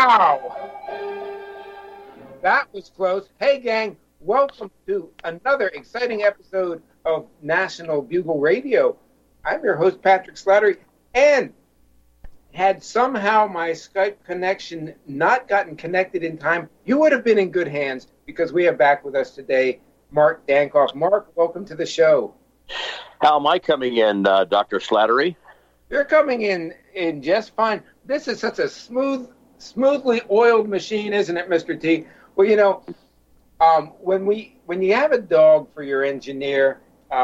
Wow. That was close. Hey, gang, welcome to another exciting episode of National Bugle Radio. I'm your host, Patrick Slattery, and had somehow my Skype connection not gotten connected in time, you would have been in good hands because we have back with us today Mark Dankoff. Mark, welcome to the show. How am I coming in, Dr. Slattery? You're coming in just fine. This is such a smoothly oiled machine, isn't it, Mr. T? Well, you know, when you have a dog for your engineer,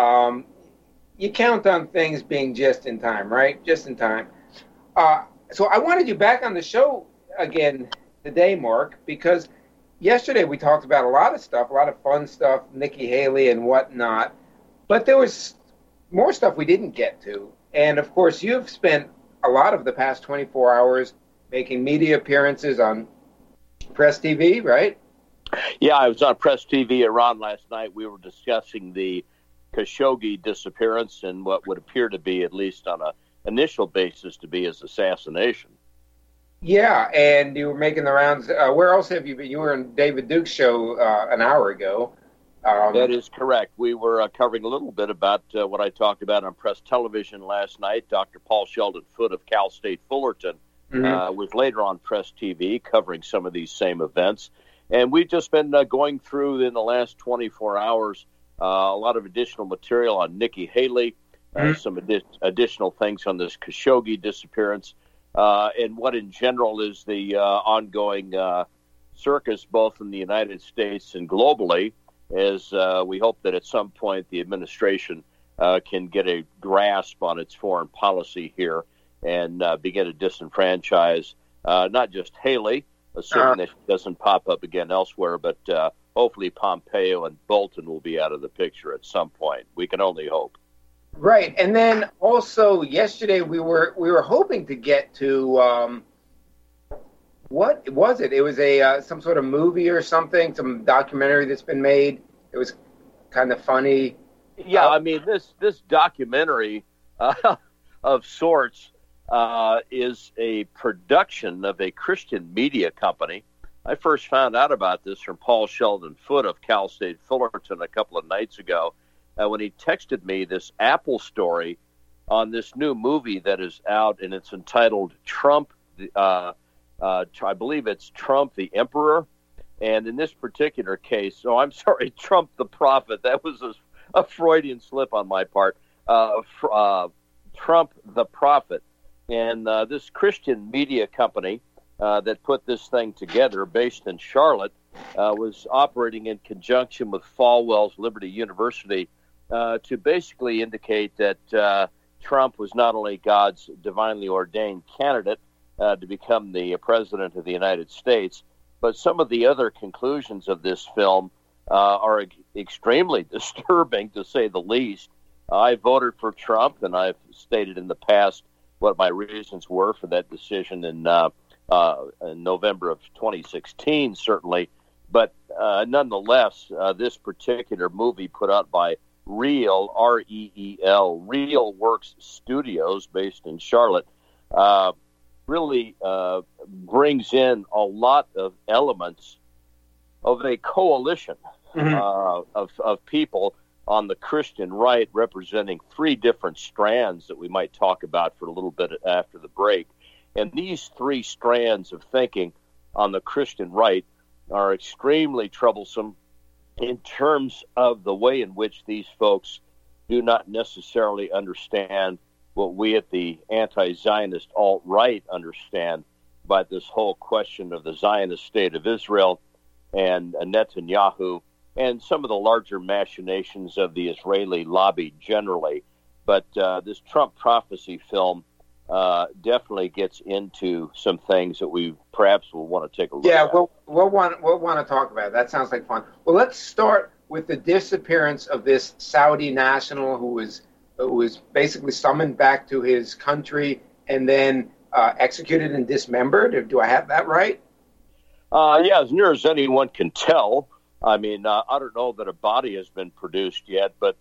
you count on things being just in time, right? Just in time. So I wanted you back on the show again today, Mark, because yesterday we talked about a lot of stuff, a lot of fun stuff, Nikki Haley and whatnot, but there was more stuff we didn't get to. And, of course, you've spent a lot of the past 24 hours making media appearances on Press TV, right? Yeah, I was on Press TV Iran last night. We were discussing the Khashoggi disappearance and what would appear to be, at least on an initial basis, to be his assassination. Yeah, and you were making the rounds. Where else have you been? You were on David Duke's show an hour ago. That is correct. We were covering a little bit about what I talked about on Press Television last night. Dr. Paul Sheldon Foote of Cal State Fullerton was later on Press TV covering some of these same events. And we've just been going through in the last 24 hours a lot of additional material on Nikki Haley, some additional things on this Khashoggi disappearance, and what in general is the ongoing circus both in the United States and globally, as we hope that at some point the administration can get a grasp on its foreign policy here and begin to disenfranchise not just Haley, assuming that she doesn't pop up again elsewhere, but hopefully Pompeo and Bolton will be out of the picture at some point. We can only hope. Right, and then also yesterday we were hoping to get to what was it? It was a some sort of movie or something, some documentary that's been made. It was kind of funny. Yeah, I mean this documentary of sorts is a production of a Christian media company. I first found out about this from Paul Sheldon Foote of Cal State Fullerton a couple of nights ago when he texted me this Apple story on this new movie that is out, and it's entitled Trump. I believe it's Trump the Emperor, and in this particular case, Trump the Prophet. That was a Freudian slip on my part. Trump the Prophet. And this Christian media company that put this thing together, based in Charlotte, was operating in conjunction with Falwell's Liberty University to basically indicate that Trump was not only God's divinely ordained candidate to become the president of the United States, but some of the other conclusions of this film are extremely disturbing, to say the least. I voted for Trump, and I've stated in the past what my reasons were for that decision in November of 2016, certainly. But nonetheless, this particular movie put out by Reel, R-E-E-L, Reel Works Studios, based in Charlotte, really brings in a lot of elements of a coalition of people on the Christian right, representing three different strands that we might talk about for a little bit after the break. And these three strands of thinking on the Christian right are extremely troublesome in terms of the way in which these folks do not necessarily understand what we at the anti-Zionist alt-right understand by this whole question of the Zionist state of Israel and Netanyahu and some of the larger machinations of the Israeli lobby generally. But this Trump prophecy film definitely gets into some things that we perhaps will want to take a look at. Yeah, we'll want to talk about it. That sounds like fun. Well, let's start with the disappearance of this Saudi national who was basically summoned back to his country and then executed and dismembered. Do I have that right? Yeah, as near as anyone can tell. I mean, I don't know that a body has been produced yet, but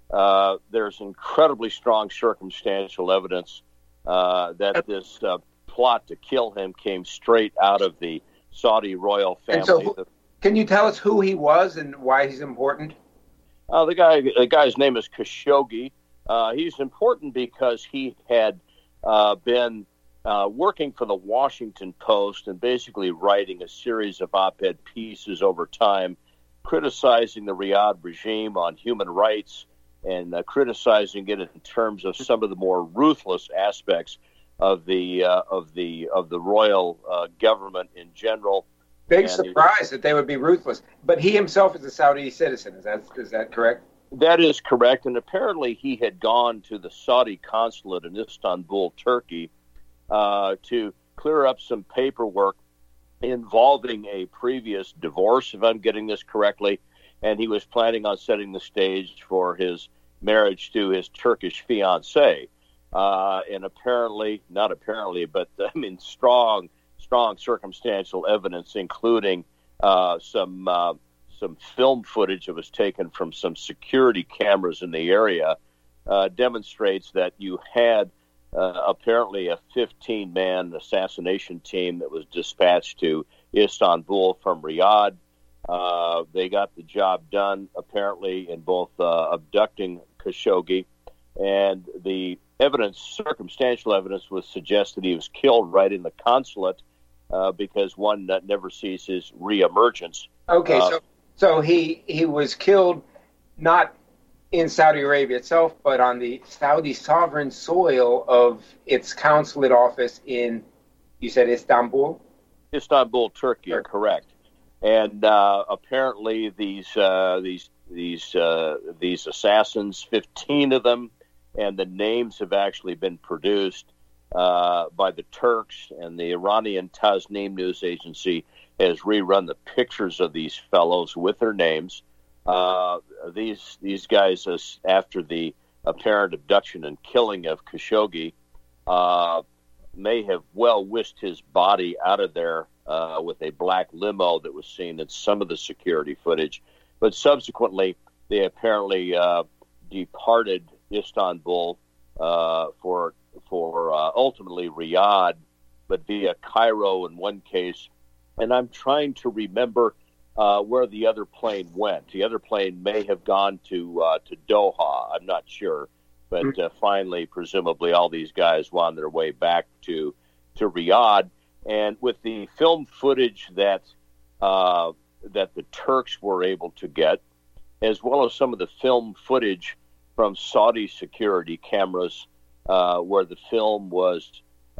there's incredibly strong circumstantial evidence that this plot to kill him came straight out of the Saudi royal family. And so, can you tell us who he was and why he's important? The guy's name is Khashoggi. He's important because he had been working for the Washington Post and basically writing a series of op-ed pieces over time, criticizing the Riyadh regime on human rights and criticizing it in terms of some of the more ruthless aspects of the royal government in general. Big surprise that they would be ruthless. But he himself is a Saudi citizen. Is that correct? That is correct. And apparently he had gone to the Saudi consulate in Istanbul, Turkey, to clear up some paperwork involving a previous divorce, if I'm getting this correctly. And he was planning on setting the stage for his marriage to his Turkish fiancée. And apparently, not apparently, but I mean, strong circumstantial evidence, including some film footage that was taken from some security cameras in the area, demonstrates that you had apparently a 15-man assassination team that was dispatched to Istanbul from Riyadh. They got the job done, apparently, in both abducting Khashoggi, and the circumstantial evidence, would suggest that he was killed right in the consulate because one that never sees his reemergence. Okay, so he was killed not in Saudi Arabia itself, but on the Saudi sovereign soil of its consulate office in, you said Istanbul? Istanbul, Turkey, correct. And apparently these assassins, 15 of them, and the names have actually been produced by the Turks, and the Iranian Tasnim news agency has rerun the pictures of these fellows with their names. These guys, after the apparent abduction and killing of Khashoggi, may have well whisked his body out of there with a black limo that was seen in some of the security footage. But subsequently, they apparently departed Istanbul for ultimately Riyadh, but via Cairo in one case. And I'm trying to remember where the other plane went. The other plane may have gone to Doha. I'm not sure. But finally, presumably, all these guys wound their way back to Riyadh. And with the film footage that the Turks were able to get, as well as some of the film footage from Saudi security cameras, where the film was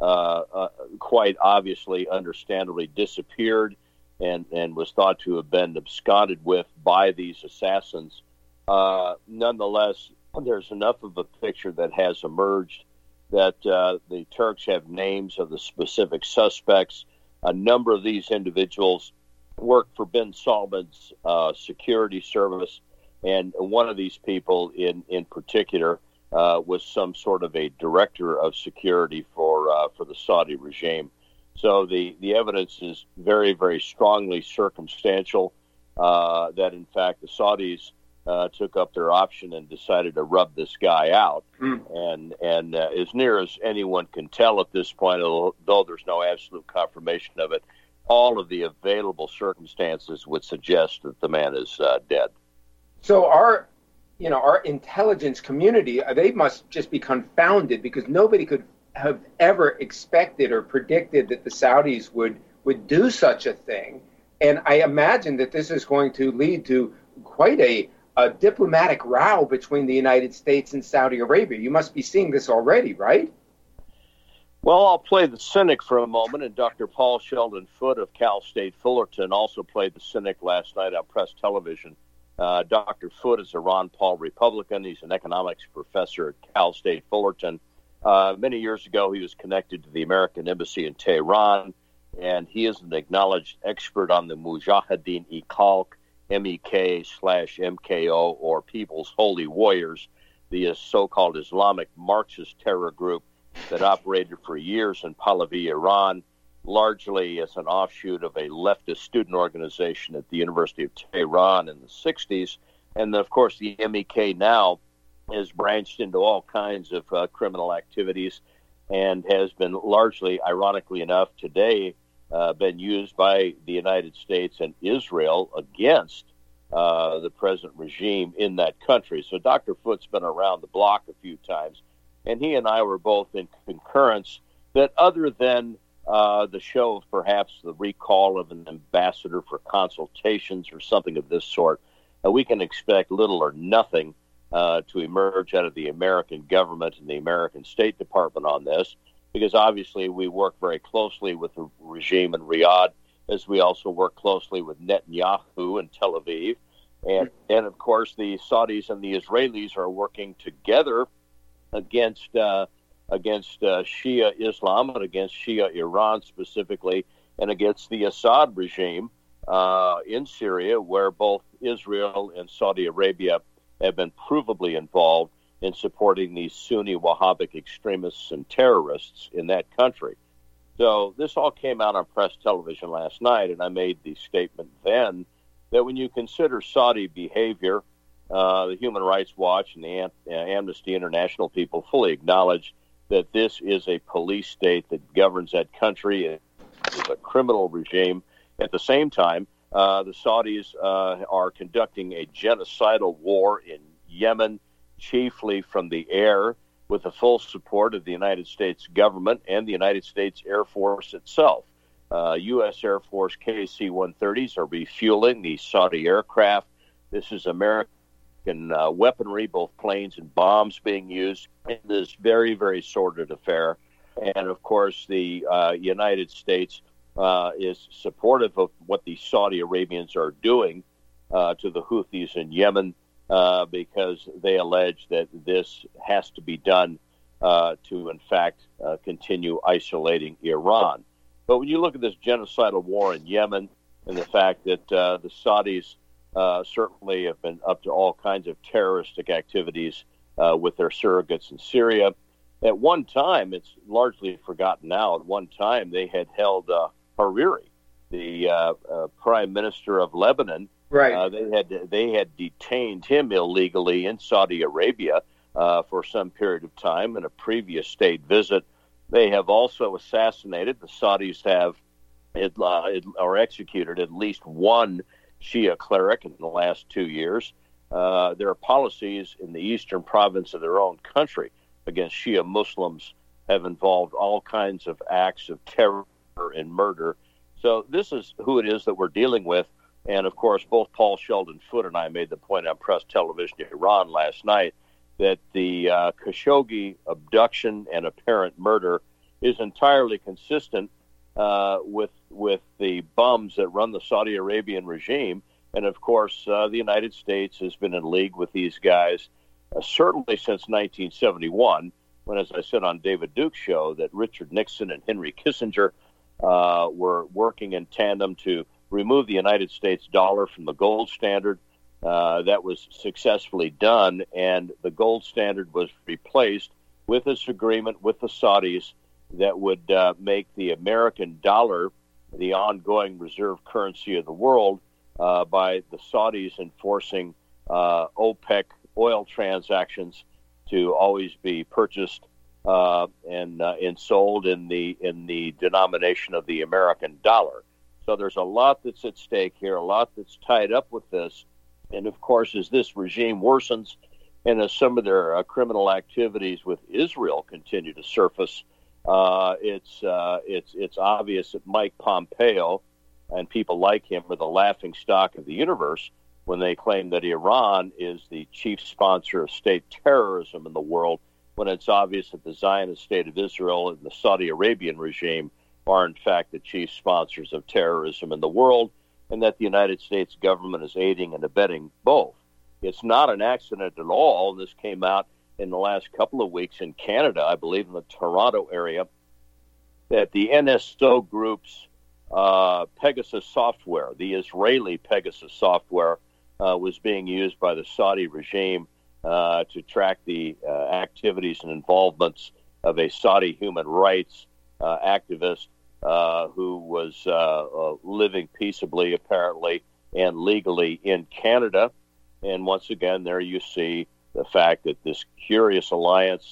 quite obviously, understandably disappeared and was thought to have been absconded with by these assassins. Nonetheless, there's enough of a picture that has emerged that the Turks have names of the specific suspects. A number of these individuals worked for bin Salman's security service, and one of these people in particular was some sort of a director of security for the Saudi regime. So the evidence is very, very strongly circumstantial that, in fact, the Saudis took up their option and decided to rub this guy out. And as near as anyone can tell at this point, though there's no absolute confirmation of it, all of the available circumstances would suggest that the man is dead. So our intelligence community, they must just be confounded, because nobody could have ever expected or predicted that the Saudis would do such a thing. And I imagine that this is going to lead to quite a diplomatic row between the United States and Saudi Arabia. You must be seeing this already, right? Well, I'll play the cynic for a moment, and Dr. Paul Sheldon Foote of Cal State Fullerton also played the cynic last night on Press Television. Dr. Foote is a Ron Paul Republican. He's an economics professor at Cal State Fullerton. Many years ago, he was connected to the American Embassy in Tehran, and he is an acknowledged expert on the Mujahideen-e-Khalq, MEK/MKO, or People's Holy Warriors, the so-called Islamic Marxist terror group that operated for years in Pahlavi, Iran, largely as an offshoot of a leftist student organization at the University of Tehran in the 60s. And, of course, the MEK now has branched into all kinds of criminal activities. and has been largely, ironically enough, today been used by the United States and Israel against the present regime in that country. So Dr. Foote's been around the block a few times, and he and I were both in concurrence that other than the show of perhaps the recall of an ambassador for consultations or something of this sort, we can expect little or nothing to emerge out of the American government and the American State Department on this, because obviously we work very closely with the regime in Riyadh, as we also work closely with Netanyahu in Tel Aviv. And of course, the Saudis and the Israelis are working together against Shia Islam and against Shia Iran specifically, and against the Assad regime in Syria, where both Israel and Saudi Arabia have been provably involved in supporting these Sunni Wahhabic extremists and terrorists in that country. So this all came out on press television last night, and I made the statement then that when you consider Saudi behavior, the Human Rights Watch and the Amnesty International people fully acknowledge that this is a police state that governs that country. It's a criminal regime. At the same time, the Saudis are conducting a genocidal war in Yemen, chiefly from the air, with the full support of the United States government and the United States Air Force itself. U.S. Air Force KC-130s are refueling the Saudi aircraft. This is American weaponry, both planes and bombs being used in this very, very sordid affair. And, of course, the United States is supportive of what the Saudi Arabians are doing to the Houthis in Yemen, because they allege that this has to be done to, in fact, continue isolating Iran. But when you look at this genocidal war in Yemen and the fact that the Saudis certainly have been up to all kinds of terroristic activities with their surrogates in Syria, at one time, it's largely forgotten now, at one time they had held Hariri, the prime minister of Lebanon. Right. They had detained him illegally in Saudi Arabia for some period of time in a previous state visit. They have also assassinated. The Saudis have executed at least one Shia cleric in the last 2 years. Their policies in the eastern province of their own country against Shia Muslims have involved all kinds of acts of terror and murder. So this is who it is that we're dealing with. And, of course, both Paul Sheldon Foote and I made the point on press television in Iran last night that the Khashoggi abduction and apparent murder is entirely consistent with the bums that run the Saudi Arabian regime. And, of course, the United States has been in league with these guys certainly since 1971, when, as I said on David Duke's show, that Richard Nixon and Henry Kissinger were working in tandem to remove the United States dollar from the gold standard. That was successfully done, and the gold standard was replaced with this agreement with the Saudis that would make the American dollar the ongoing reserve currency of the world by the Saudis enforcing OPEC oil transactions to always be purchased and sold in the denomination of the American dollar. So there's a lot that's at stake here, a lot that's tied up with this. And, of course, as this regime worsens and as some of their criminal activities with Israel continue to surface, it's obvious that Mike Pompeo and people like him are the laughing stock of the universe when they claim that Iran is the chief sponsor of state terrorism in the world, when it's obvious that the Zionist state of Israel and the Saudi Arabian regime are, in fact, the chief sponsors of terrorism in the world, and that the United States government is aiding and abetting both. It's not an accident at all. This came out in the last couple of weeks in Canada, I believe in the Toronto area, that the NSO Group's Pegasus software, the Israeli Pegasus software, was being used by the Saudi regime to track the activities and involvements of a Saudi human rights activist who was living peaceably, apparently, and legally in Canada. And once again, there you see the fact that this curious alliance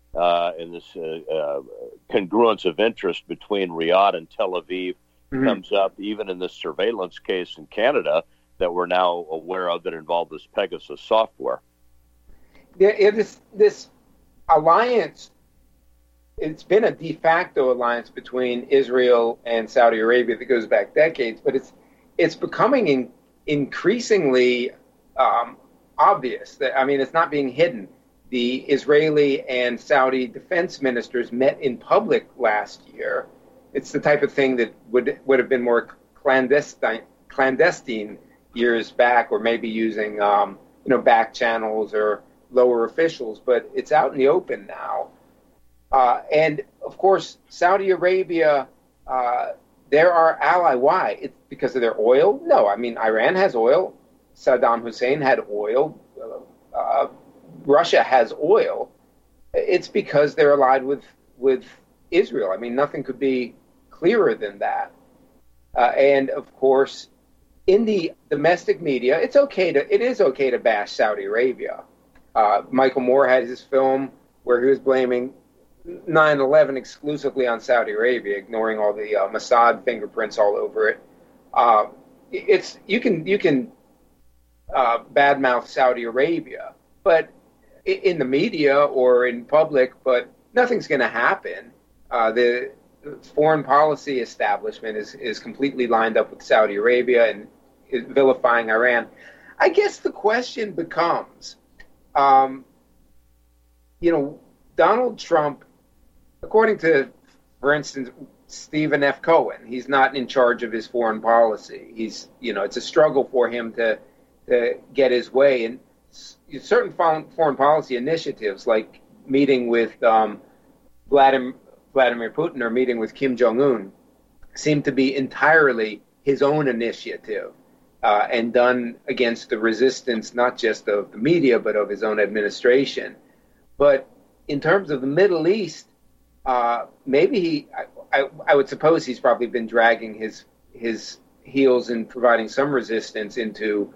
and this congruence of interest between Riyadh and Tel Aviv comes up even in this surveillance case in Canada that we're now aware of that involved this Pegasus software. Yeah, this alliance, it's been a de facto alliance between Israel and Saudi Arabia that goes back decades, but it's becoming increasingly obvious. That, I mean, it's not being hidden. The Israeli and Saudi defense ministers met in public last year. It's the type of thing that would have been more clandestine years back, or maybe using back channels or lower officials. But it's out in the open now. And of course, Saudi Arabia, they're our ally. Why? It's because of their oil? No, I mean, Iran has oil. Saddam Hussein had oil. Russia has oil. It's because they're allied with Israel. I mean, nothing could be clearer than that. And of course, in the domestic media, it is okay to bash Saudi Arabia. Michael Moore had his film where he was blaming 9/11 exclusively on Saudi Arabia, ignoring all the Mossad fingerprints all over it. You can badmouth Saudi Arabia, but in the media or in public, but nothing's going to happen. The foreign policy establishment is completely lined up with Saudi Arabia and is vilifying Iran. I guess the question becomes, Donald Trump, according to, for instance, Stephen F. Cohen, he's not in charge of his foreign policy. It's a struggle for him to get his way. And certain foreign policy initiatives, like meeting with Vladimir Putin or meeting with Kim Jong-un, seem to be entirely his own initiative and done against the resistance, not just of the media, but of his own administration. But in terms of the Middle East, maybe I would suppose he's probably been dragging his heels in providing some resistance into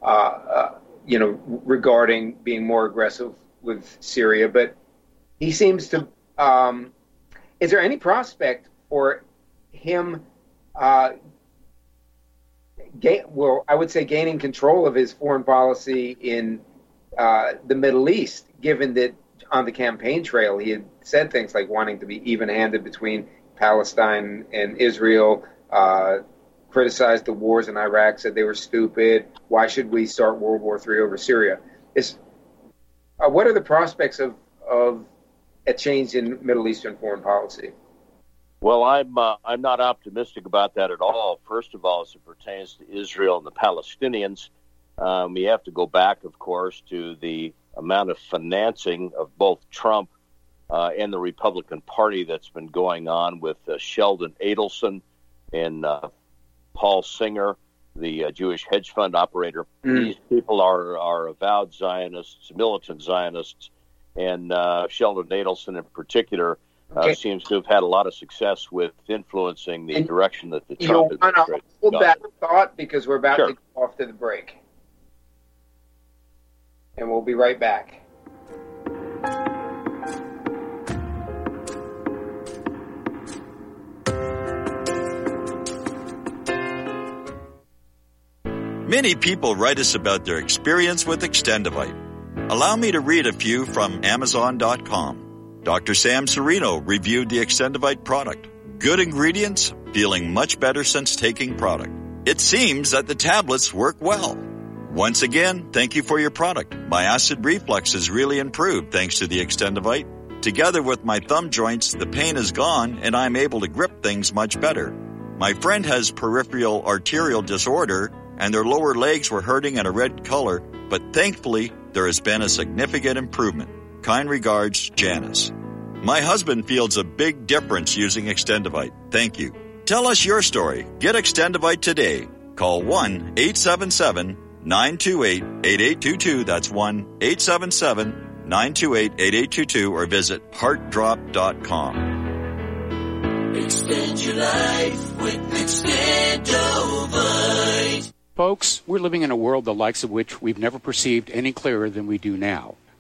regarding being more aggressive with Syria, but he seems to. Is there any prospect for him? I would say gaining control of his foreign policy in the Middle East, given that on the campaign trail he had said things like wanting to be even-handed between Palestine and Israel. Criticized the wars in Iraq, said they were stupid. Why should we start World War III over Syria? What are the prospects of a change in Middle Eastern foreign policy? Well, I'm not optimistic about that at all. First of all, as it pertains to Israel and the Palestinians, we have to go back, of course, to the amount of financing of both Trump and the Republican Party that's been going on with Sheldon Adelson and Paul Singer, the Jewish hedge fund operator. These people are avowed Zionists, militant Zionists, and Sheldon Adelson in particular seems to have had a lot of success with influencing the direction that the Trump administration is hold that thought because we're about to go off to the break. And we'll be right back. Many people write us about their experience with Extendivite. Allow me to read a few from Amazon.com. Dr. Sam Serino reviewed the Extendivite product. Good ingredients, feeling much better since taking product. It seems that the tablets work well. Once again, thank you for your product. My acid reflux has really improved thanks to the Extendivite. Together with my thumb joints, the pain is gone and I'm able to grip things much better. My friend has peripheral arterial disorder and their lower legs were hurting in a red color, but thankfully, there has been a significant improvement. Kind regards, Janice. My husband feels a big difference using Extendivite. Thank you. Tell us your story. Get Extendivite today. Call 1-877-928-8822. That's 1-877-928-8822 or visit heartdrop.com. Extend your life with Extendovite. Folks, we're living in a world the likes of which we've never perceived any clearer than we do now.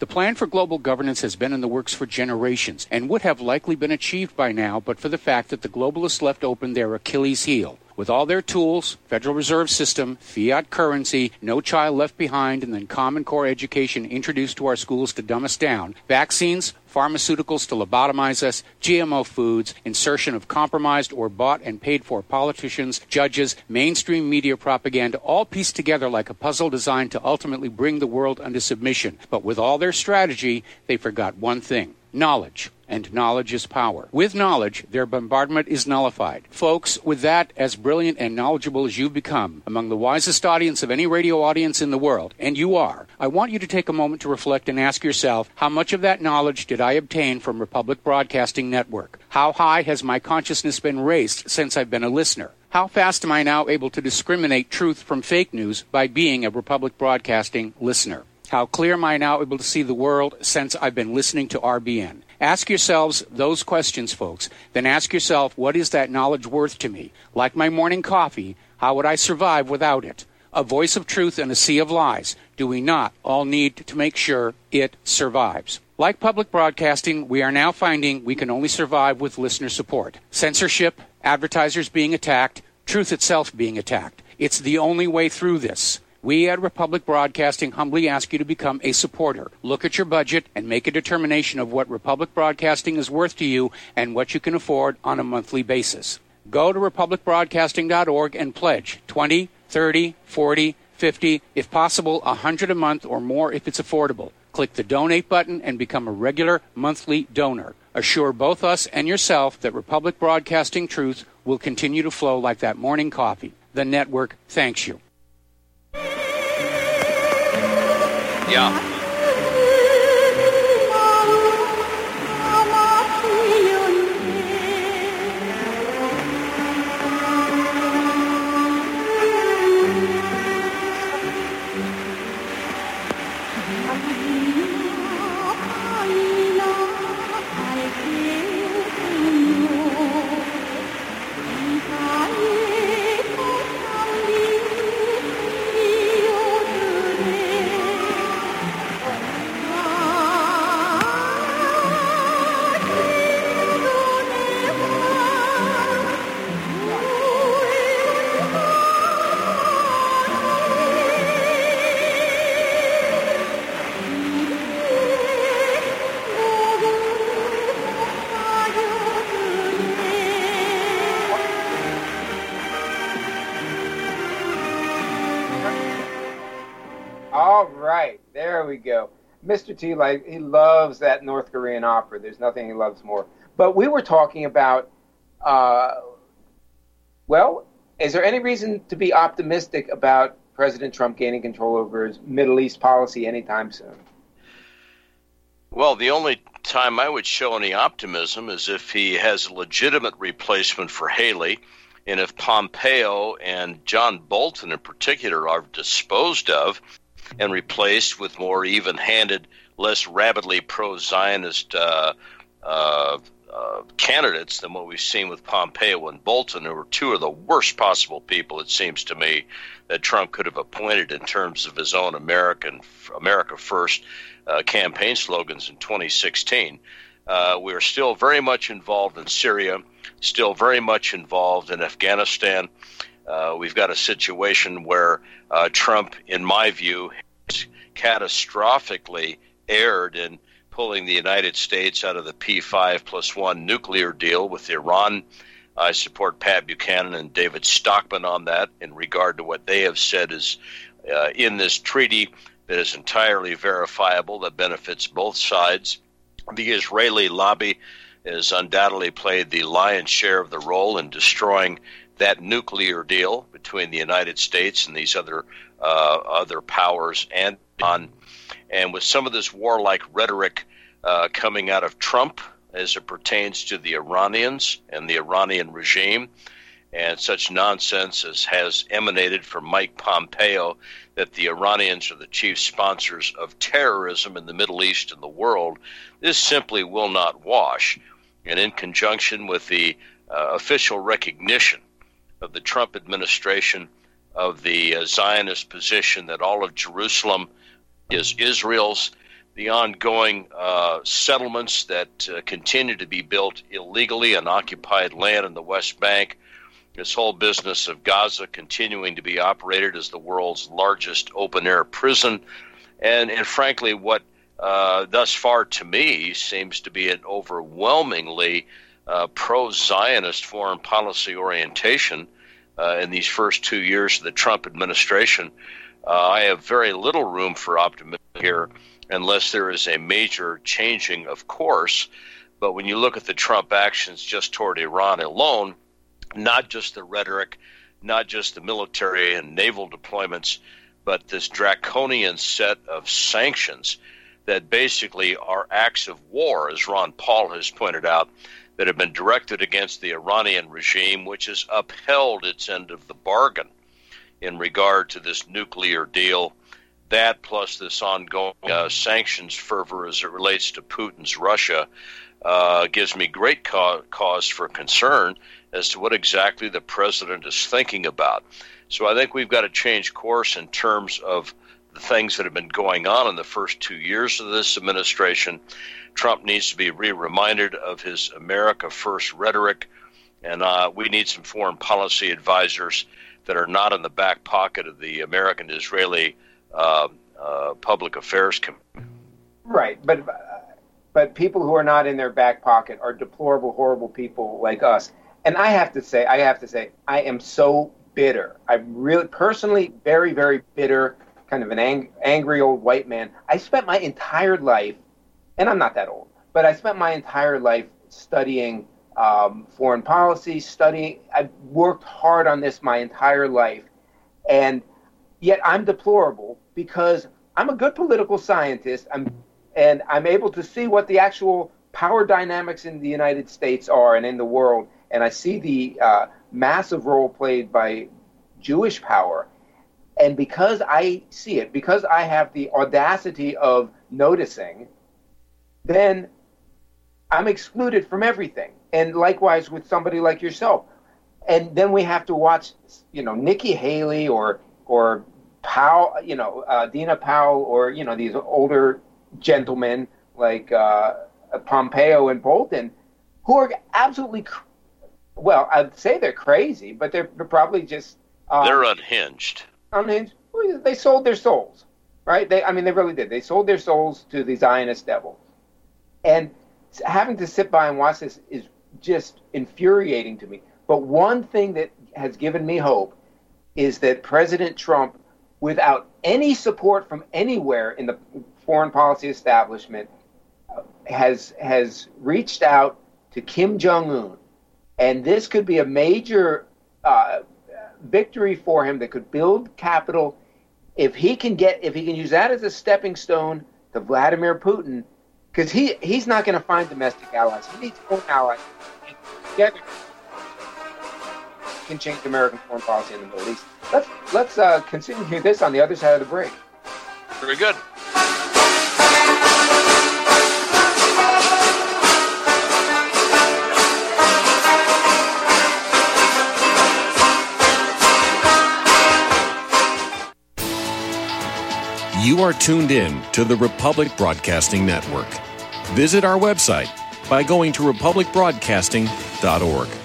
The plan for global governance has been in the works for generations and would have likely been achieved by now but for the fact that the globalists left open their Achilles heel. With all their tools, Federal Reserve System, fiat currency, no child left behind, and then Common Core education introduced to our schools to dumb us down, vaccines, pharmaceuticals to lobotomize us, GMO foods, insertion of compromised or bought and paid for politicians, judges, mainstream media propaganda, all pieced together like a puzzle designed to ultimately bring the world under submission. But with all their strategy, they forgot one thing: knowledge. And knowledge is power. With knowledge, their bombardment is nullified. Folks, with that, as brilliant and knowledgeable as you've become, among the wisest audience of any radio audience in the world, and you are, I want you to take a moment to reflect and ask yourself, how much of that knowledge did I obtain from Republic Broadcasting Network? How high has my consciousness been raised since I've been a listener? How fast am I now able to discriminate truth from fake news by being a Republic Broadcasting listener? How clear am I now able to see the world since I've been listening to RBN? Ask yourselves those questions, folks. Then ask yourself, what is that knowledge worth to me? Like my morning coffee, how would I survive without it? A voice of truth in a sea of lies. Do we not all need to make sure it survives? Like public broadcasting, we are now finding we can only survive with listener support. Censorship, advertisers being attacked, truth itself being attacked. It's the only way through this. We at Republic Broadcasting humbly ask you to become a supporter. Look at your budget and make a determination of what Republic Broadcasting is worth to you and what you can afford on a monthly basis. Go to republicbroadcasting.org and pledge $20, $30, $40, $50, if possible, $100 a month or more if it's affordable. Click the donate button and become a regular monthly donor. Assure both us and yourself that Republic Broadcasting truth will continue to flow like that morning coffee. The network thanks you. Yeah. Mr. T, like, he loves that North Korean opera. There's nothing he loves more. But we were talking about, well, is there any reason to be optimistic about President Trump gaining control over his Middle East policy anytime soon? Well, the only time I would show any optimism is if he has a legitimate replacement for Haley, and if Pompeo and John Bolton in particular are disposed of and replaced with more even-handed, less rabidly pro-Zionist candidates than what we've seen with Pompeo and Bolton, who were two of the worst possible people, it seems to me, that Trump could have appointed in terms of his own America First campaign slogans in 2016. We are still very much involved in Syria, still very much involved in Afghanistan. We've got a situation where Trump, in my view, has catastrophically erred in pulling the United States out of the P5+1 nuclear deal with Iran. I support Pat Buchanan and David Stockman on that in regard to what they have said is in this treaty that is entirely verifiable, that benefits both sides. The Israeli lobby has undoubtedly played the lion's share of the role in destroying that nuclear deal between the United States and these other powers and Iran. And with some of this warlike rhetoric coming out of Trump as it pertains to the Iranians and the Iranian regime, and such nonsense as has emanated from Mike Pompeo that the Iranians are the chief sponsors of terrorism in the Middle East and the world, this simply will not wash. And in conjunction with the official recognition of the Trump administration of the Zionist position that all of Jerusalem is Israel's, the ongoing settlements that continue to be built illegally on occupied land in the West Bank, this whole business of Gaza continuing to be operated as the world's largest open-air prison, and frankly, what thus far to me seems to be an overwhelmingly pro-Zionist foreign policy orientation in these first 2 years of the Trump administration. I have very little room for optimism here unless there is a major changing of course. But when you look at the Trump actions just toward Iran alone, not just the rhetoric, not just the military and naval deployments, but this draconian set of sanctions that basically are acts of war, as Ron Paul has pointed out, that have been directed against the Iranian regime, which has upheld its end of the bargain in regard to this nuclear deal. That plus this ongoing sanctions fervor as it relates to Putin's Russia gives me great cause for concern as to what exactly the president is thinking about. So I think we've got to change course in terms of the things that have been going on in the first 2 years of this administration. Trump needs to be reminded of his America First rhetoric, and we need some foreign policy advisors that are not in the back pocket of the American-Israeli Public Affairs Committee. Right, but people who are not in their back pocket are deplorable, horrible people like us. And I have to say, I am so bitter. I'm really personally very, very bitter, kind of an angry old white man. I spent my entire life, and I'm not that old, but I spent my entire life studying foreign policy, I've worked hard on this my entire life, and yet I'm deplorable because I'm a good political scientist, and I'm able to see what the actual power dynamics in the United States are and in the world, and I see the massive role played by Jewish power. And because I see it, because I have the audacity of noticing, then I'm excluded from everything. And likewise with somebody like yourself. And then we have to watch, Nikki Haley or Powell, Dina Powell, or, these older gentlemen like Pompeo and Bolton, who are absolutely, I'd say they're crazy, but they're probably just... they're unhinged. Unhinged. They sold their souls, right? They really did. They sold their souls to the Zionist devil. And having to sit by and watch this is just infuriating to me. But one thing that has given me hope is that President Trump, without any support from anywhere in the foreign policy establishment, has reached out to Kim Jong-un. And this could be a major victory for him that could build capital if he can use that as a stepping stone to Vladimir Putin, because he's not going to find domestic allies. He needs foreign allies. And together can change American foreign policy in the Middle East. Let's continue this on the other side of the break. Very good. You are tuned in to the Republic Broadcasting Network. Visit our website by going to republicbroadcasting.org.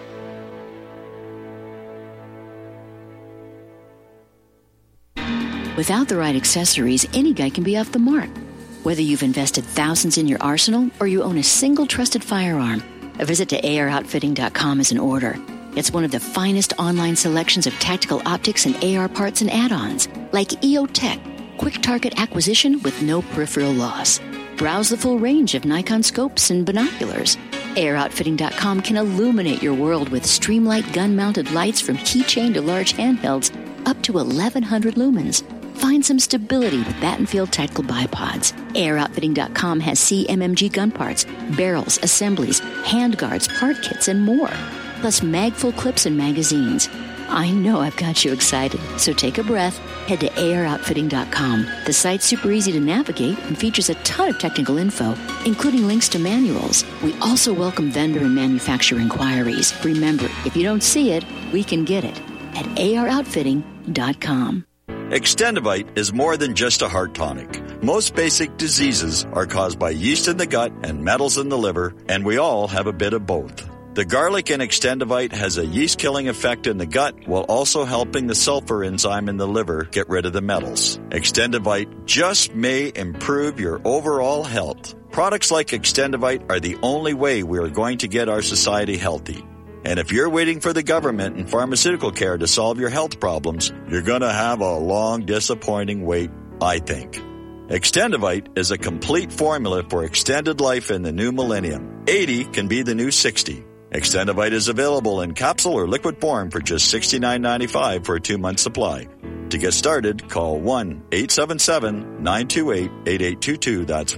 Without the right accessories, any guy can be off the mark. Whether you've invested thousands in your arsenal or you own a single trusted firearm, a visit to AROutfitting.com is in order. It's one of the finest online selections of tactical optics and AR parts and add-ons, like EOTech, quick target acquisition with no peripheral loss. Browse the full range of Nikon scopes and binoculars. AROutfitting.com can illuminate your world with Streamlight gun-mounted lights from keychain to large handhelds up to 1,100 lumens. Find some stability with Battenfield tactical bipods. AROutfitting.com has CMMG gun parts, barrels, assemblies, handguards, part kits, and more. Plus mag-full clips and magazines. I know I've got you excited, so take a breath. Head to AROutfitting.com. The site's super easy to navigate and features a ton of technical info, including links to manuals. We also welcome vendor and manufacturer inquiries. Remember, if you don't see it, we can get it at AROutfitting.com. Extendivite is more than just a heart tonic. Most basic diseases are caused by yeast in the gut and metals in the liver, and we all have a bit of both. The garlic in Extendivite has a yeast-killing effect in the gut while also helping the sulfur enzyme in the liver get rid of the metals. Extendivite just may improve your overall health. Products like Extendivite are the only way we are going to get our society healthy. And if you're waiting for the government and pharmaceutical care to solve your health problems, you're going to have a long, disappointing wait, I think. Extendivite is a complete formula for extended life in the new millennium. 80 can be the new 60. Extendivite is available in capsule or liquid form for just $69.95 for a 2-month supply. To get started, call 1-877-928-8822. That's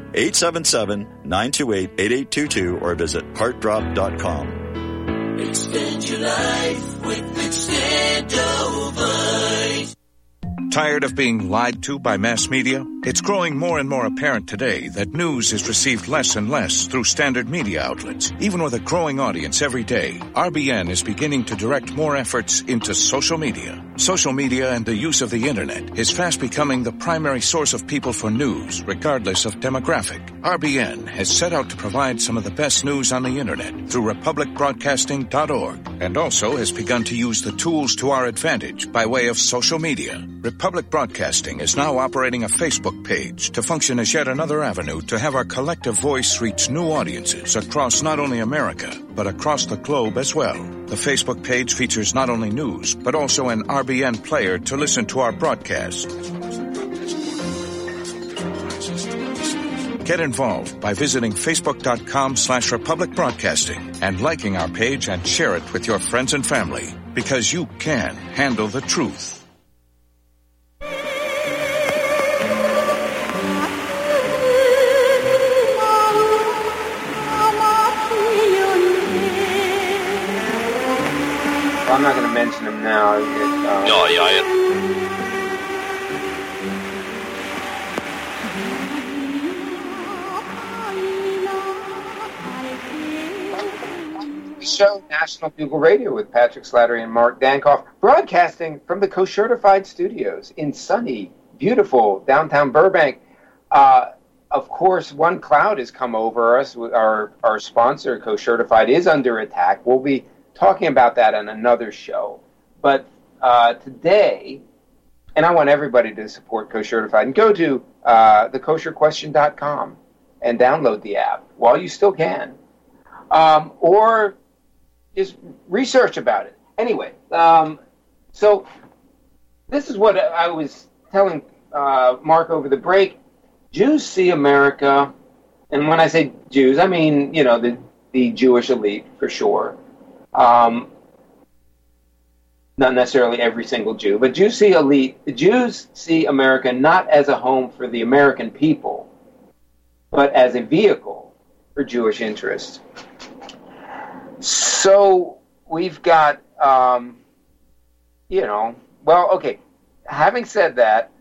1-877-928-8822 or visit heartdrop.com. Extend your life with Extendovite. Tired of being lied to by mass media? It's growing more and more apparent today that news is received less and less through standard media outlets. Even with a growing audience every day, RBN is beginning to direct more efforts into social media. Social media and the use of the internet is fast becoming the primary source of people for news, regardless of demographic. RBN has set out to provide some of the best news on the internet through republicbroadcasting.org, and also has begun to use the tools to our advantage by way of social media. Republic Broadcasting is now operating a Facebook page to function as yet another avenue to have our collective voice reach new audiences across not only America, but across the globe as well. The Facebook page features not only news, but also an RBN player to listen to our broadcast. Get involved by visiting facebook.com/Republic Broadcasting and liking our page and share it with your friends and family, because you can handle the truth. I'm not going to mention him now. The show National Bugle Radio with Patrick Slattery and Mark Dankoff, broadcasting from the Co-Certified Studios in sunny, beautiful downtown Burbank. Of course, one cloud has come over us. Our sponsor, Co-Certified, is under attack. We'll be talking about that on another show. But today, and I want everybody to support Co-Certified, and go to thekosherquestion.com and download the app while you still can. Or just research about it. Anyway, so this is what I was telling Mark over the break. Jews see America, and when I say Jews, I mean, the Jewish elite for sure. Not necessarily every single Jew, but Jews see America not as a home for the American people, but as a vehicle for Jewish interests. So we've got, having said that,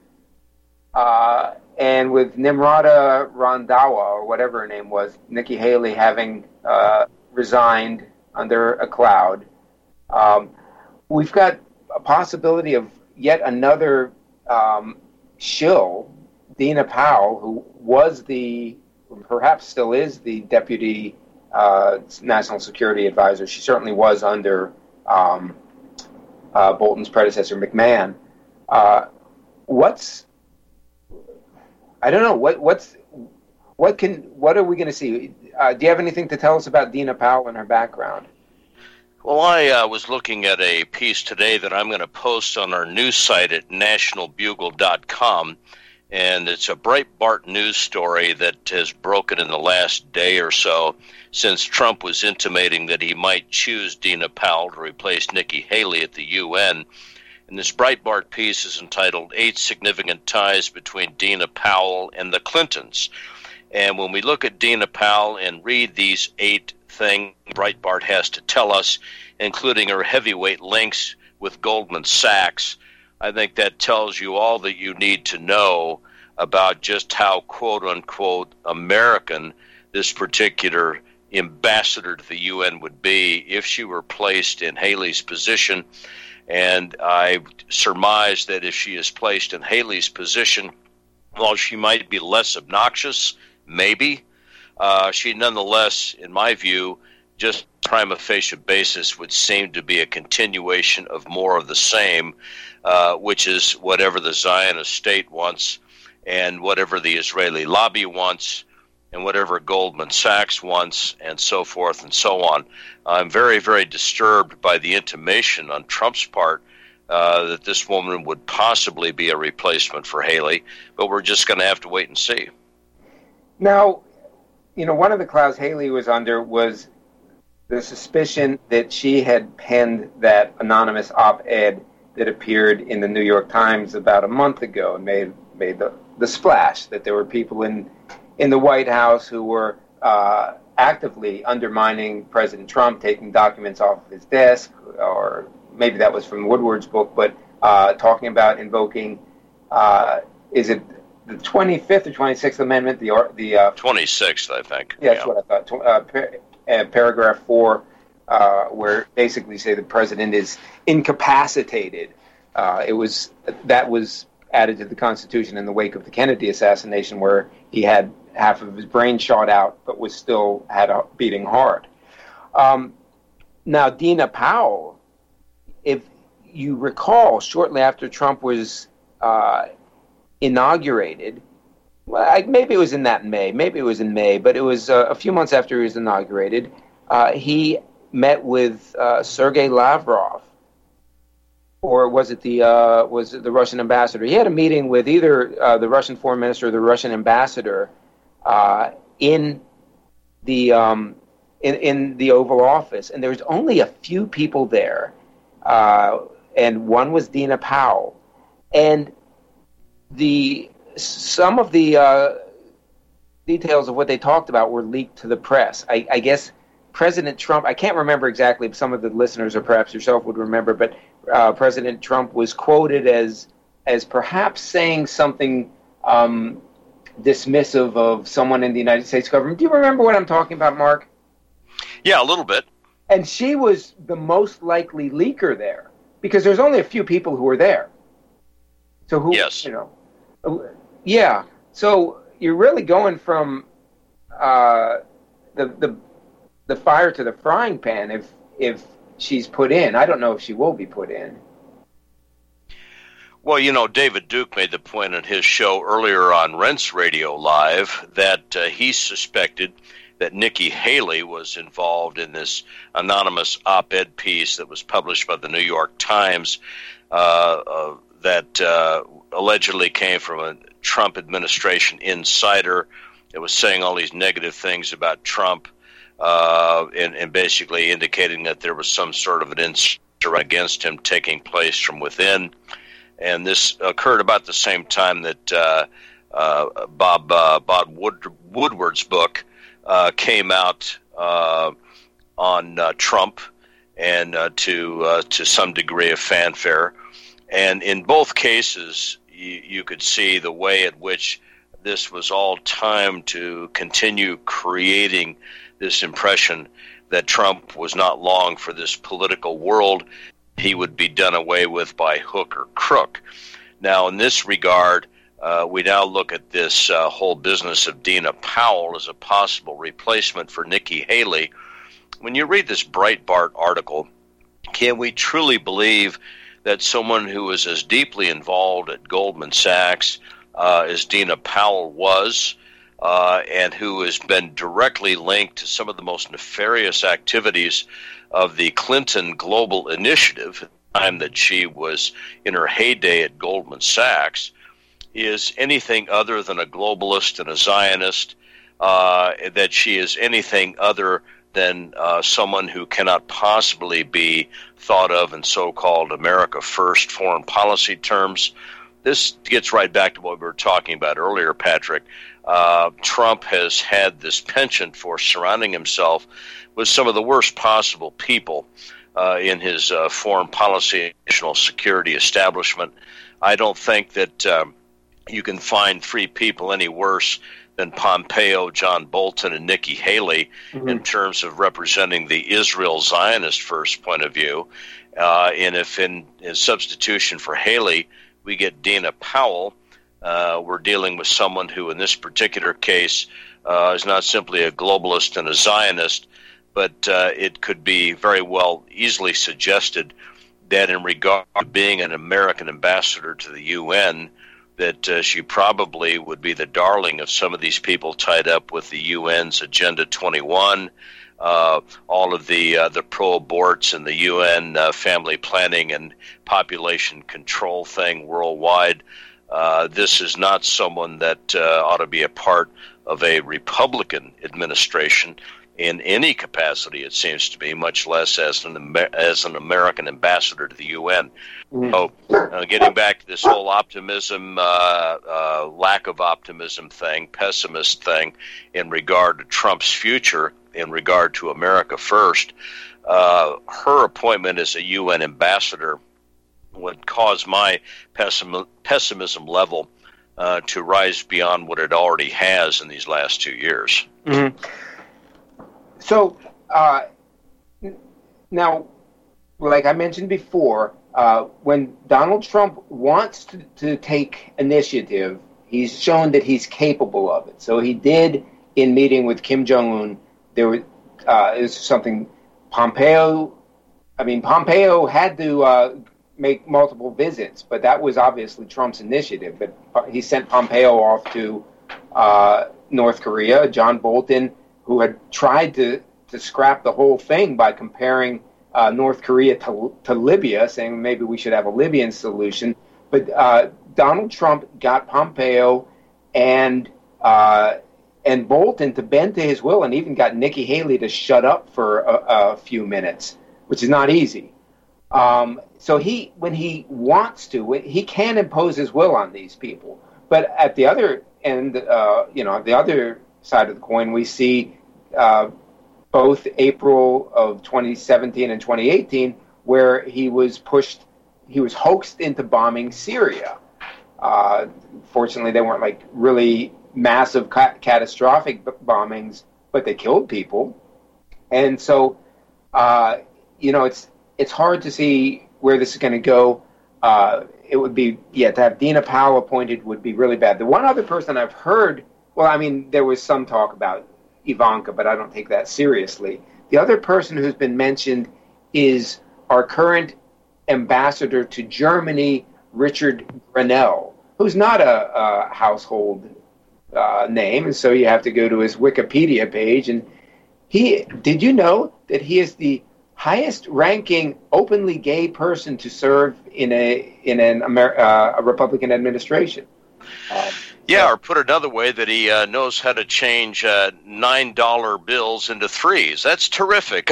and with Nimrata Randhawa, or whatever her name was, Nikki Haley having resigned under a cloud, we've got a possibility of yet another shill, Dina Powell, who was perhaps still is the deputy national security advisor. She certainly was under Bolton's predecessor, McMahon. I don't know what are we going to see? Do you have anything to tell us about Dina Powell and her background? Well, I was looking at a piece today that I'm going to post on our news site at nationalbugle.com, and it's a Breitbart news story that has broken in the last day or so since Trump was intimating that he might choose Dina Powell to replace Nikki Haley at the UN. And this Breitbart piece is entitled 8 Significant Ties Between Dina Powell and the Clintons. And when we look at Dina Powell and read these 8 things Breitbart has to tell us, including her heavyweight links with Goldman Sachs, I think that tells you all that you need to know about just how quote-unquote American this particular ambassador to the UN would be if she were placed in Haley's position. And I surmise that if she is placed in Haley's position, while she might be less obnoxious, maybe, she nonetheless, in my view, just prima facie basis would seem to be a continuation of more of the same, which is whatever the Zionist state wants and whatever the Israeli lobby wants and whatever Goldman Sachs wants, and so forth and so on. I'm very, very disturbed by the intimation on Trump's part that this woman would possibly be a replacement for Haley, but we're just going to have to wait and see. Now, one of the clouds Haley was under was the suspicion that she had penned that anonymous op-ed that appeared in the New York Times about a month ago and made the splash, that there were people in the White House who were actively undermining President Trump, taking documents off of his desk, or maybe that was from Woodward's book, but talking about invoking, is it the 25th or 26th Amendment? The 26th, I think. Yeah, that's what I thought. Paragraph 4, where basically say the president is incapacitated. That was added to the Constitution in the wake of the Kennedy assassination, where he had half of his brain shot out, but was still had a beating heart. Now, Dina Powell, if you recall, shortly after Trump was inaugurated, maybe it was in May, but it was a few months after he was inaugurated, he met with Sergei Lavrov, or was it the Russian ambassador? He had a meeting with either the Russian foreign minister or the Russian ambassador in the Oval Office, and there was only a few people there, and one was Dina Powell, and some of the details of what they talked about were leaked to the press. I guess President Trump, I can't remember exactly, if some of the listeners or perhaps yourself would remember, but President Trump was quoted as perhaps saying something dismissive of someone in the United States government. Do you remember what I'm talking about, Mark? Yeah, a little bit. And she was the most likely leaker there, because there's only a few people who were there. So who, yes. Yeah. So you're really going from the fire to the frying pan if she's put in. I don't know if she will be put in. Well, David Duke made the point on his show earlier on Rents Radio Live that he suspected that Nikki Haley was involved in this anonymous op-ed piece that was published by the New York Times that allegedly came from a Trump administration insider that was saying all these negative things about Trump and basically indicating that there was some sort of an insurrection against him taking place from within. And this occurred about the same time that Bob Woodward's book came out on Trump, and to some degree of fanfare. And in both cases, you could see the way at which this was all timed to continue creating this impression that Trump was not long for this political world. He would be done away with by hook or crook. Now, in this regard, we now look at this whole business of Dina Powell as a possible replacement for Nikki Haley. When you read this Breitbart article, can we truly believe that someone who is as deeply involved at Goldman Sachs as Dina Powell was, and who has been directly linked to some of the most nefarious activities of the Clinton Global Initiative, at the time that she was in her heyday at Goldman Sachs, is anything other than a globalist and a Zionist, that she is anything other than someone who cannot possibly be thought of in so-called America First foreign policy terms. This gets right back to what we were talking about earlier, Patrick. Trump has had this penchant for surrounding himself with some of the worst possible people in his foreign policy and national security establishment. I don't think that you can find three people any worse than Pompeo, John Bolton, and Nikki Haley in terms of representing the Israel Zionist first point of view. And if in substitution for Haley, we get Dina Powell, we're dealing with someone who, in this particular case, is not simply a globalist and a Zionist, but it could be very well easily suggested that in regard to being an American ambassador to the UN, that she probably would be the darling of some of these people tied up with the UN's Agenda 21, all of the pro-aborts and the UN family planning and population control thing worldwide. This is not someone that ought to be a part of a Republican administration in any capacity, it seems to be, much less as an American ambassador to the UN. So, getting back to this whole optimism, lack of optimism thing, pessimist thing in regard to Trump's future, in regard to America First, her appointment as a UN ambassador would cause my pessimism level to rise beyond what it already has in these last 2 years. So, now, like I mentioned before, when Donald Trump wants to take initiative, he's shown that he's capable of it. So he did in meeting with Kim Jong-un. There was something Pompeo had to make multiple visits, but that was obviously Trump's initiative. But he sent Pompeo off to North Korea. John Bolton, who had tried to scrap the whole thing by comparing North Korea to Libya, saying maybe we should have a Libyan solution. But Donald Trump got Pompeo and Bolton to bend to his will, and even got Nikki Haley to shut up for a few minutes, which is not easy. So when he wants to, he can impose his will on these people. But at the other end, the other side of the coin, we see both April of 2017 and 2018, where he was hoaxed into bombing Syria. Fortunately, they weren't like really massive, catastrophic bombings, but they killed people. And so, it's hard to see where this is going to go. It would be, to have Dina Powell appointed would be really bad. The one other person I've heard, there was some talk about Ivanka, but I don't take that seriously. The other person who's been mentioned is our current ambassador to Germany, Richard Grenell, who's not a household name, and so you have to go to his Wikipedia page. And did you know that he is the highest-ranking openly gay person to serve in a Republican administration? Or put another way, that he knows how to change $9 bills into threes. That's terrific.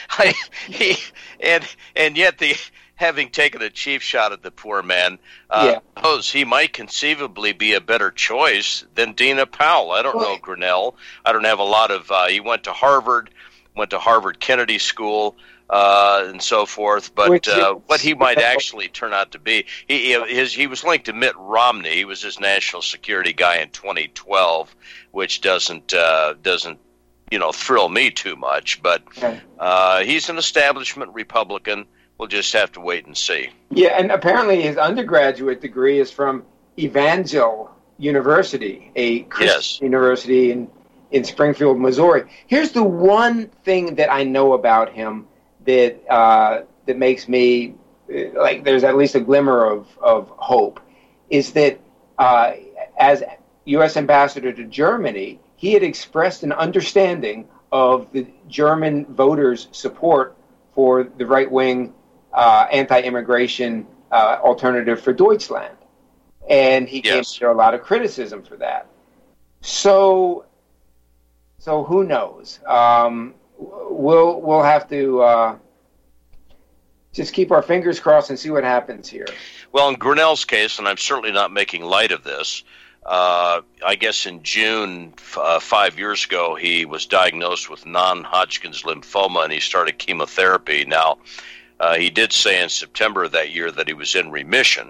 And yet having taken a cheap shot at the poor man, suppose he might conceivably be a better choice than Dina Powell. I don't know Grenell. I don't have a lot of. He went to Harvard Kennedy School. And so forth, but what he might actually turn out to be, he was linked to Mitt Romney. He was his national security guy in 2012, which doesn't thrill me too much. But he's an establishment Republican. We'll just have to wait and see. Yeah, and apparently his undergraduate degree is from Evangel University, a Christian university in Springfield, Missouri. Here's the one thing that I know about him that makes me like there's at least a glimmer of hope, is that as U.S. ambassador to Germany, he had expressed an understanding of the German voters' support for the right-wing anti-immigration alternative for Deutschland, and he gave a lot of criticism for that. So who knows? We'll have to just keep our fingers crossed and see what happens here. Well, in Grenell's case, and I'm certainly not making light of this, I guess in June 5 years ago, he was diagnosed with non-Hodgkin's lymphoma, and he started chemotherapy. Now, he did say in September of that year that he was in remission,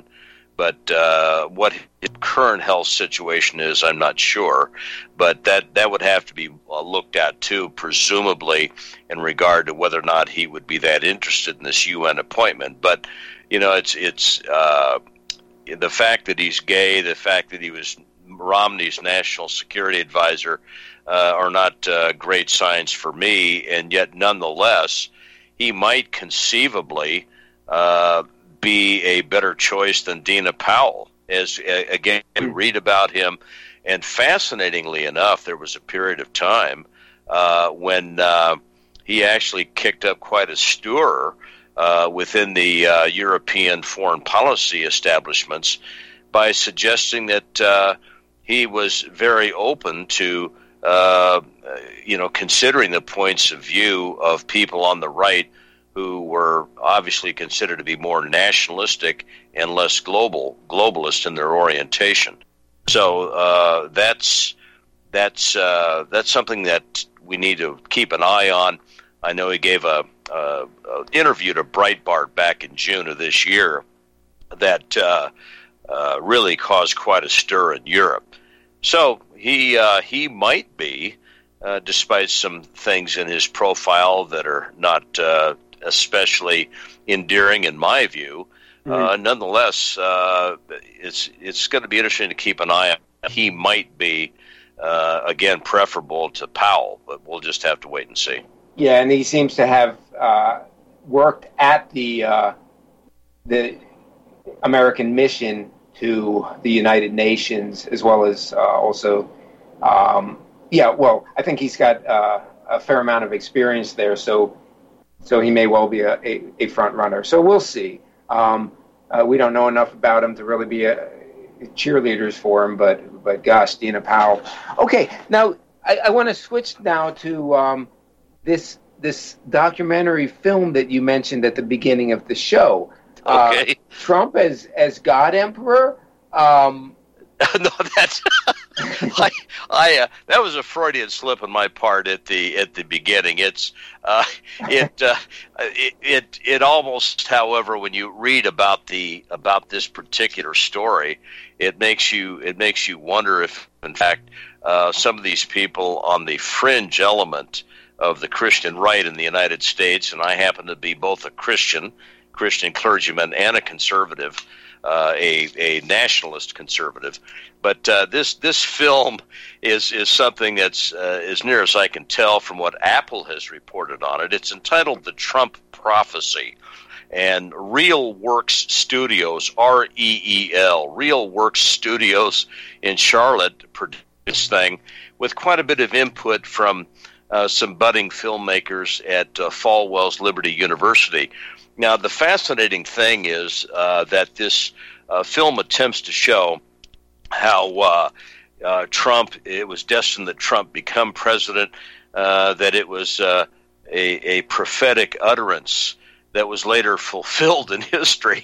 But what his current health situation is, I'm not sure. But that would have to be looked at, too, presumably in regard to whether or not he would be that interested in this UN appointment. But, it's the fact that he's gay, the fact that he was Romney's national security advisor are not great signs for me, and yet nonetheless, he might conceivably be a better choice than Dina Powell. As again, read about him, and fascinatingly enough, there was a period of time when he actually kicked up quite a stir within the European foreign policy establishments by suggesting that he was very open to considering the points of view of people on the right who were obviously considered to be more nationalistic and less globalist in their orientation. So that's something that we need to keep an eye on. I know he gave a interview to Breitbart back in June of this year that really caused quite a stir in Europe. So he might be, despite some things in his profile that are not especially endearing in my view, nonetheless, it's going to be interesting to keep an eye on. He might be, again, preferable to Powell, but we'll just have to wait and see. Yeah, and he seems to have worked at the American mission to the United Nations, as well as also, I think he's got a fair amount of experience there, so he may well be a front runner. So we'll see. We don't know enough about him to really be cheerleaders for him, but gosh, Dina Powell. Okay, now I want to switch now to this documentary film that you mentioned at the beginning of the show. Okay. Trump as God Emperor. No, that's that was a Freudian slip on my part at the beginning. It almost, however, when you read about this particular story, it makes you wonder if, in fact, some of these people on the fringe element of the Christian right in the United States, and I happen to be both a Christian clergyman and a conservative, a nationalist conservative. But this film is something that's, as near as I can tell from what Apple has reported on it, it's entitled The Trump Prophecy. And Real Works Studios, REEL, Real Works Studios in Charlotte produced this thing with quite a bit of input from some budding filmmakers at Falwell's Liberty University. Now, the fascinating thing is that this film attempts to show how it was destined that Trump become president, that it was a prophetic utterance that was later fulfilled in history,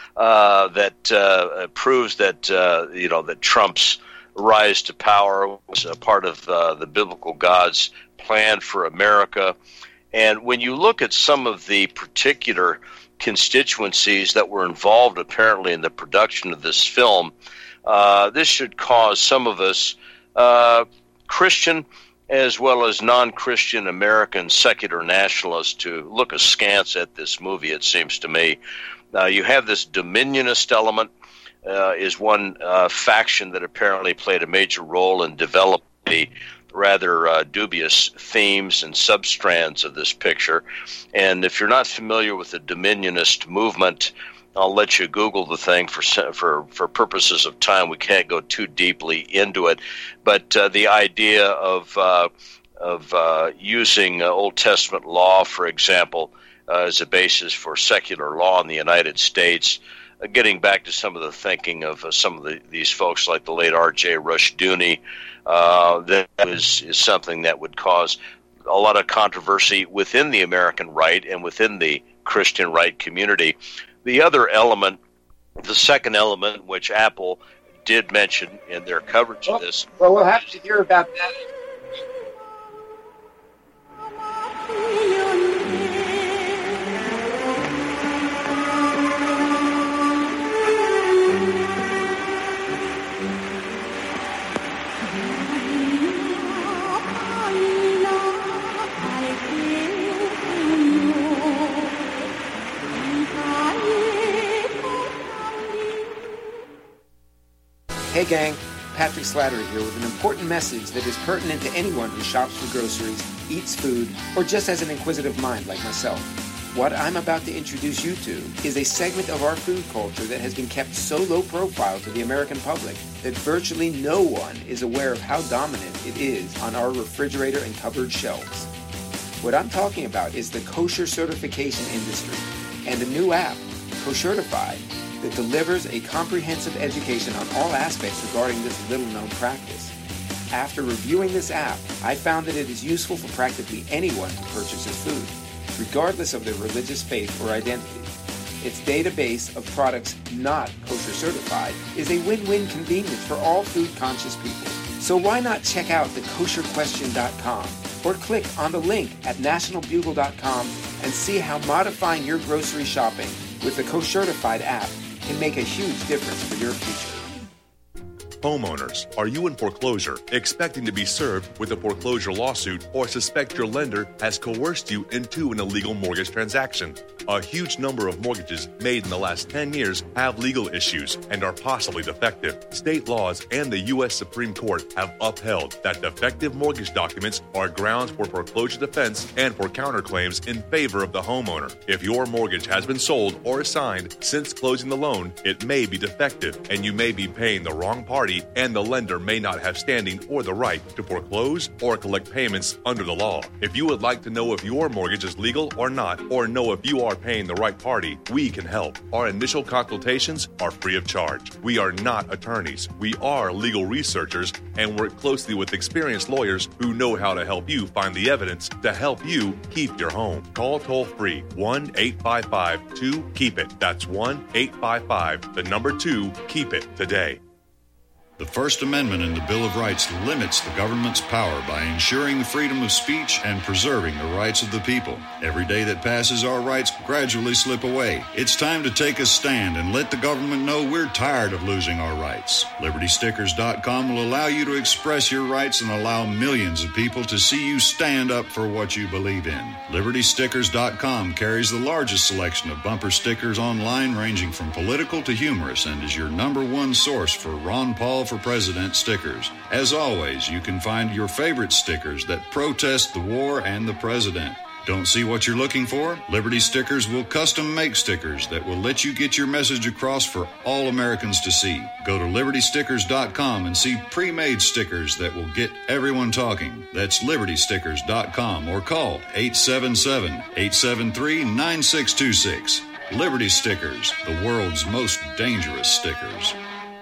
that proves that that Trump's rise to power was a part of the biblical God's plan for America. And when you look at some of the particular constituencies that were involved apparently in the production of this film, this should cause some of us, Christian as well as non-Christian American secular nationalists, to look askance at this movie, it seems to me. You have this dominionist element, is one faction that apparently played a major role in developing the rather dubious themes and substrands of this picture. And if you're not familiar with the dominionist movement, I'll let you Google the thing for purposes of time. We can't go too deeply into it, but the idea of using Old Testament law, for example, as a basis for secular law in the United States, getting back to some of the thinking of some of these folks like the late R.J. Rushdoony, that is something that would cause a lot of controversy within the American right and within the Christian right community. The other element, the second element, which Apple did mention in their coverage of this. Well, we'll have to hear about that. Hey gang, Patrick Slattery here with an important message that is pertinent to anyone who shops for groceries, eats food, or just has an inquisitive mind like myself. What I'm about to introduce you to is a segment of our food culture that has been kept so low profile to the American public that virtually no one is aware of how dominant it is on our refrigerator and cupboard shelves. What I'm talking about is the kosher certification industry and a new app, Koshertified, that delivers a comprehensive education on all aspects regarding this little-known practice. After reviewing this app, I found that it is useful for practically anyone who purchases food, regardless of their religious faith or identity. Its database of products not kosher certified is a win-win convenience for all food-conscious people. So why not check out the kosherquestion.com or click on the link at nationalbugle.com and see how modifying your grocery shopping with the Koshertified app can make a huge difference for your future. Homeowners, are you in foreclosure, expecting to be served with a foreclosure lawsuit, or suspect your lender has coerced you into an illegal mortgage transaction? A huge number of mortgages made in the last 10 years have legal issues and are possibly defective. State laws and the U.S. Supreme Court have upheld that defective mortgage documents are grounds for foreclosure defense and for counterclaims in favor of the homeowner. If your mortgage has been sold or assigned since closing the loan, it may be defective and you may be paying the wrong party, and the lender may not have standing or the right to foreclose or collect payments under the law. If you would like to know if your mortgage is legal or not, or know if you are paying the right party, we can help. Our initial consultations are free of charge. We are not attorneys. We are legal researchers and work closely with experienced lawyers who know how to help you find the evidence to help you keep your home. Call toll-free 1-855-2-KEEP-IT. That's 1-855-2-KEEP-IT today. The First Amendment in the Bill of Rights limits the government's power by ensuring the freedom of speech and preserving the rights of the people. Every day that passes, our rights gradually slip away. It's time to take a stand and let the government know we're tired of losing our rights. LibertyStickers.com will allow you to express your rights and allow millions of people to see you stand up for what you believe in. LibertyStickers.com carries the largest selection of bumper stickers online, ranging from political to humorous, and is your #1 source for Ron Paul for President stickers. As always, you can find your favorite stickers that protest the war and the president. Don't see what you're looking for? Liberty Stickers will custom make stickers that will let you get your message across for all Americans to see. Go to LibertyStickers.com and see pre-made stickers that will get everyone talking. That's LibertyStickers.com or call 877-873-9626. Liberty Stickers, the world's most dangerous stickers.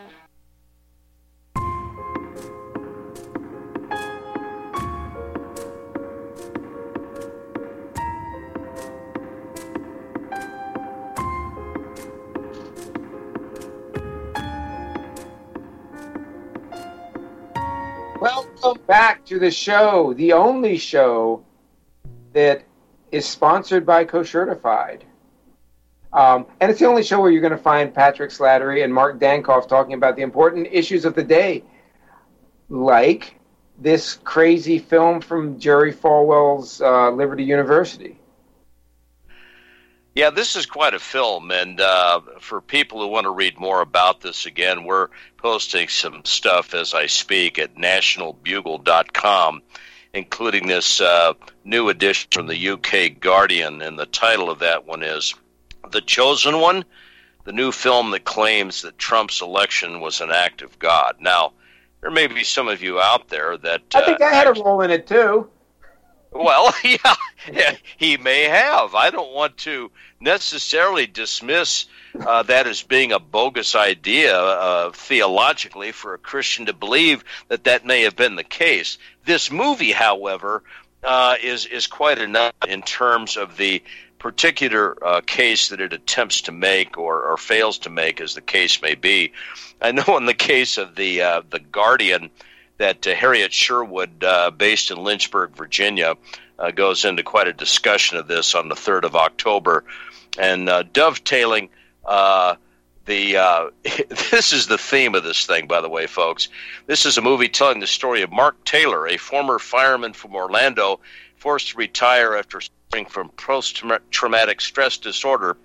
Welcome back to the show, the only show that is sponsored by Koshertified. And it's the only show where you're going to find Patrick Slattery and Mark Dankoff talking about the important issues of the day, like this crazy film from Jerry Falwell's Liberty University. Yeah, this is quite a film, and for people who want to read more about this, again, we're posting some stuff as I speak at nationalbugle.com, including this new edition from the UK Guardian, and the title of that one is The Chosen One, the new film that claims that Trump's election was an act of God. Now, there may be some of you out there that... I think I had a role in it, too. Well, yeah, he may have. I don't want to necessarily dismiss that as being a bogus idea theologically for a Christian to believe that that may have been the case. This movie, however, is quite enough in terms of the particular case that it attempts to make or fails to make, as the case may be. I know in the case of the Guardian, that Harriet Sherwood, based in Lynchburg, Virginia, goes into quite a discussion of this on the 3rd of October. And dovetailing, this is the theme of this thing, by the way, folks. This is a movie telling the story of Mark Taylor, a former fireman from Orlando, forced to retire after suffering from post-traumatic stress disorder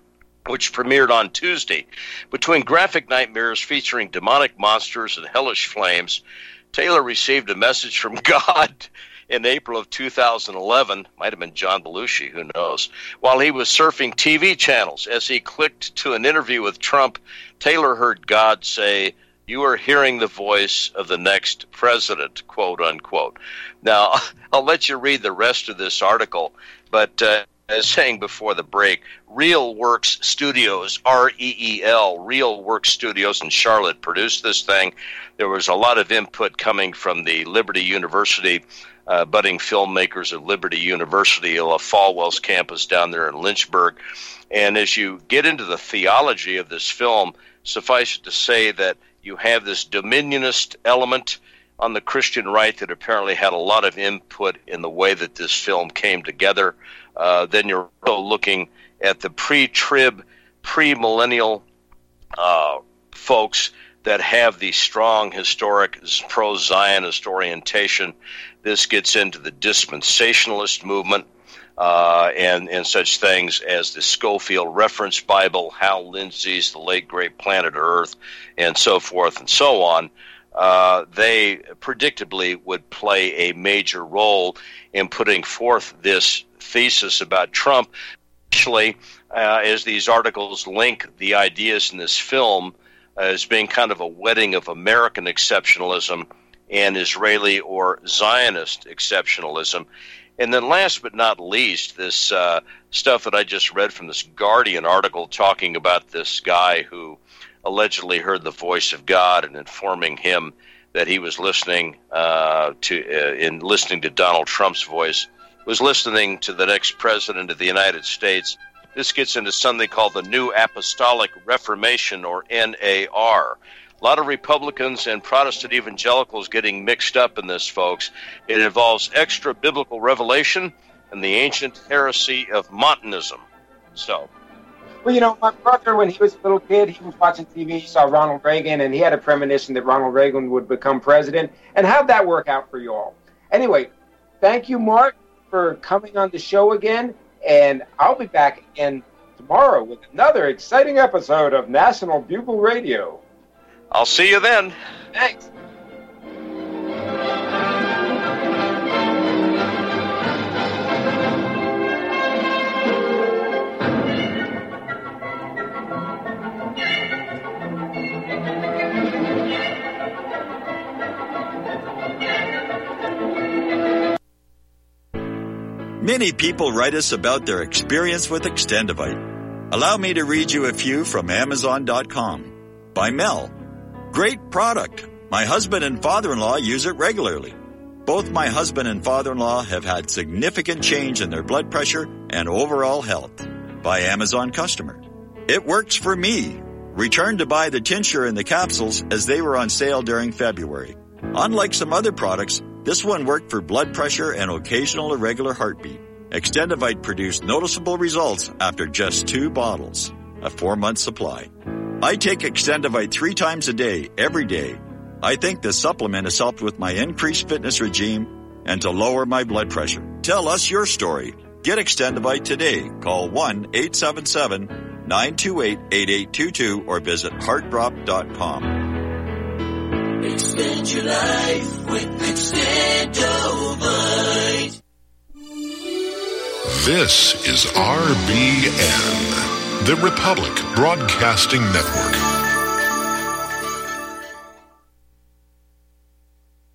which premiered on Tuesday. Between graphic nightmares featuring demonic monsters and hellish flames, Taylor received a message from God in April of 2011, might have been John Belushi, who knows, while he was surfing TV channels. As he clicked to an interview with Trump, Taylor heard God say, "You are hearing the voice of the next president," quote unquote. Now, I'll let you read the rest of this article, but as saying before the break, Real Works Studios, REEL, Real Works Studios in Charlotte produced this thing. There was a lot of input coming from the Liberty University, budding filmmakers of Liberty University, Falwell's campus down there in Lynchburg. And as you get into the theology of this film, suffice it to say that you have this dominionist element on the Christian right that apparently had a lot of input in the way that this film came together. Then you're looking at the pre-trib, pre-millennial folks that have the strong historic pro-Zionist orientation. This gets into the dispensationalist movement and such things as the Scofield Reference Bible, Hal Lindsey's The Late Great Planet Earth, and so forth and so on. They predictably would play a major role in putting forth this thesis about Trump. Actually, as these articles link the ideas in this film as being kind of a wedding of American exceptionalism and Israeli or Zionist exceptionalism. And then last but not least, this stuff that I just read from this Guardian article talking about this guy who allegedly heard the voice of God and informing him that he was listening to Donald Trump's voice, was listening to the next president of the United States. This gets into something called the New Apostolic Reformation, or NAR. A lot of Republicans and Protestant evangelicals getting mixed up in this, folks. It involves extra-biblical revelation and the ancient heresy of Montanism. So, well, you know, my brother, when he was a little kid, he was watching TV, he saw Ronald Reagan, and he had a premonition that Ronald Reagan would become president. And how'd that work out for you all? Anyway, thank you, Mark, for coming on the show again. And I'll be back again tomorrow with another exciting episode of National Bugle Radio. I'll see you then. Thanks. Many people write us about their experience with Extendivite. Allow me to read you a few from Amazon.com. By Mel. Great product. My husband and father-in-law use it regularly. Both my husband and father-in-law have had significant change in their blood pressure and overall health. By Amazon customer. It works for me. Returned to buy the tincture and the capsules as they were on sale during February. Unlike some other products, this one worked for blood pressure and occasional irregular heartbeat. Extendivite produced noticeable results after just 2 bottles, a 4-month supply. I take Extendivite 3 times a day, every day. I think the supplement has helped with my increased fitness regime and to lower my blood pressure. Tell us your story. Get Extendivite today. Call 1-877-928-8822 or visit heartdrop.com. Extend your life with Extendovite. This is RBN, the Republic Broadcasting Network.